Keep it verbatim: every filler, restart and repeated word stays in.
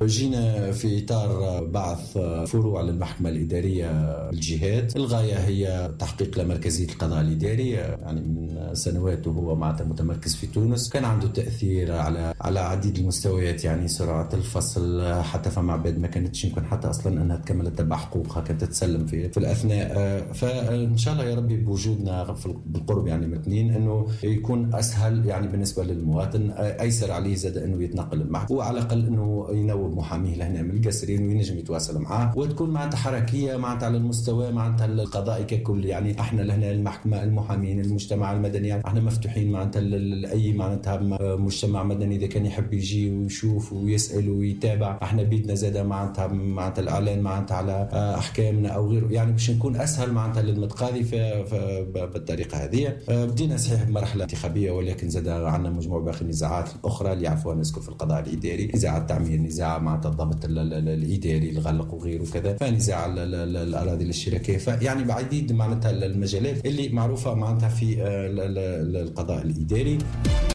جينا في إطار بعث فروع للمحكمة الإدارية الجهات. الغاية هي تحقيق لمركزية القضاء الإداري، يعني من سنوات وهو معناتها متمركز في تونس، كان عنده تأثير على على عديد المستويات، يعني سرعة الفصل، حتى فما عباد ما كانتش يمكن حتى أصلا أنها تكمل تتبع حقوقها، كانت تتسلم في في الأثناء. فإن شاء الله يا ربي بوجودنا بالقرب يعني متنين أنه يكون أسهل يعني بالنسبة للمواطن، أيسر عليه زاد أنه يتنقل المحكمة، وعلى الأقل أنه ينوب محاميه لهنا من القصرين وينجم يتواصل معاه، وتكون معناتها حركية معناتها على المستوى معناتها القضائي ككل. يعني احنا لهنا المحكمة، المحامين، المجتمع المدني، يعني احنا مفتوحين معناتها لأي معناتها مجتمع مدني إذا كان يحب يجي ويشوف ويسأل ويتابع. احنا بيدنا زادة معناتها معناتها الإعلان معناتها على أحكامنا أو غيره، يعني باش نكون أسهل معناتها للمتقاضي بالطريقة هذه. بدينا صحيح بمرحلة انتخابية، ولكن زادة عندنا مجموعة باقي النزاعات الأخرى اللي يعرفوها الناس في القضاء الإداري، نزاع التعمير، نزاع معناتها الضبط الإداري الغلق وغيره كذا، فنزاع الأراضي الاشتراكية، فيعني بعديد معناتها المجالات اللي معروفة معناتها في القضاء الإداري.